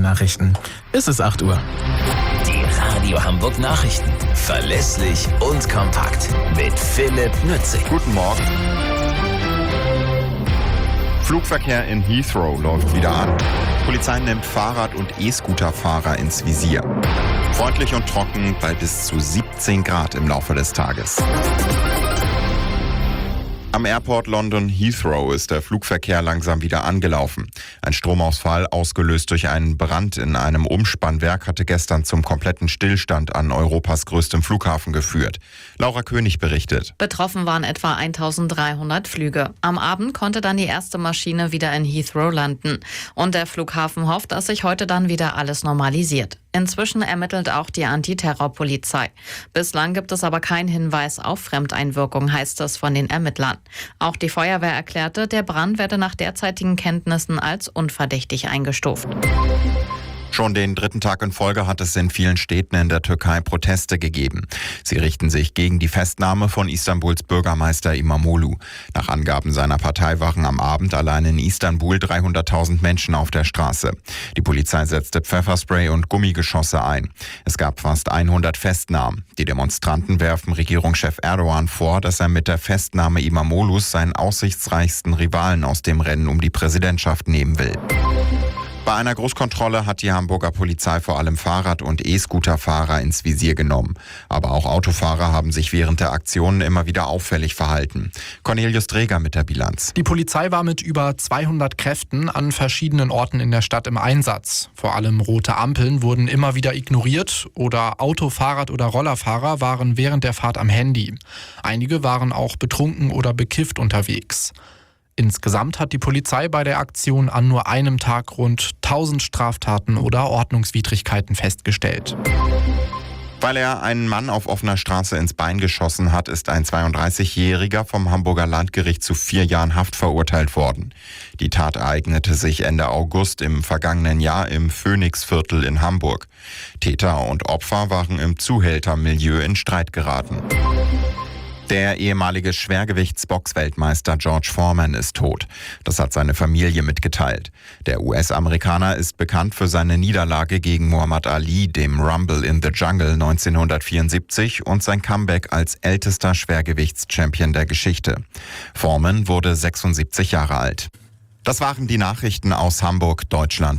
Nachrichten. Es ist 8 Uhr. Die Radio Hamburg Nachrichten. Verlässlich und kompakt. Mit Philipp Nützig. Guten Morgen. Flugverkehr in Heathrow läuft wieder an. Polizei nimmt Fahrrad- und E-Scooter-Fahrer ins Visier. Freundlich und trocken bei bis zu 17 Grad im Laufe des Tages. Am Airport London Heathrow ist der Flugverkehr langsam wieder angelaufen. Ein Stromausfall, ausgelöst durch einen Brand in einem Umspannwerk, hatte gestern zum kompletten Stillstand an Europas größtem Flughafen geführt. Laura König berichtet. Betroffen waren etwa 1300 Flüge. Am Abend konnte dann die erste Maschine wieder in Heathrow landen. Und der Flughafen hofft, dass sich heute dann wieder alles normalisiert. Inzwischen ermittelt auch die Antiterrorpolizei. Bislang gibt es aber keinen Hinweis auf Fremdeinwirkung, heißt es von den Ermittlern. Auch die Feuerwehr erklärte, der Brand werde nach derzeitigen Kenntnissen als unverdächtig eingestuft. Schon den dritten Tag in Folge hat es in vielen Städten in der Türkei Proteste gegeben. Sie richten sich gegen die Festnahme von Istanbuls Bürgermeister İmamoğlu. Nach Angaben seiner Partei waren am Abend allein in Istanbul 300.000 Menschen auf der Straße. Die Polizei setzte Pfefferspray und Gummigeschosse ein. Es gab fast 100 Festnahmen. Die Demonstranten werfen Regierungschef Erdogan vor, dass er mit der Festnahme İmamoğlus seinen aussichtsreichsten Rivalen aus dem Rennen um die Präsidentschaft nehmen will. Bei einer Großkontrolle hat die Hamburger Polizei vor allem Fahrrad- und E-Scooter-Fahrer ins Visier genommen. Aber auch Autofahrer haben sich während der Aktionen immer wieder auffällig verhalten. Cornelius Dreger mit der Bilanz. Die Polizei war mit über 200 Kräften an verschiedenen Orten in der Stadt im Einsatz. Vor allem rote Ampeln wurden immer wieder ignoriert oder Auto-, Fahrrad- oder Rollerfahrer waren während der Fahrt am Handy. Einige waren auch betrunken oder bekifft unterwegs. Insgesamt hat die Polizei bei der Aktion an nur einem Tag rund 1000 Straftaten oder Ordnungswidrigkeiten festgestellt. Weil er einen Mann auf offener Straße ins Bein geschossen hat, ist ein 32-Jähriger vom Hamburger Landgericht zu 4 Jahren Haft verurteilt worden. Die Tat ereignete sich Ende August im vergangenen Jahr im Phoenixviertel in Hamburg. Täter und Opfer waren im Zuhältermilieu in Streit geraten. Der ehemalige Schwergewichtsboxweltmeister George Foreman ist tot. Das hat seine Familie mitgeteilt. Der US-Amerikaner ist bekannt für seine Niederlage gegen Muhammad Ali, dem Rumble in the Jungle 1974 und sein Comeback als ältester Schwergewichtschampion der Geschichte. Foreman wurde 76 Jahre alt. Das waren die Nachrichten aus Hamburg, Deutschland.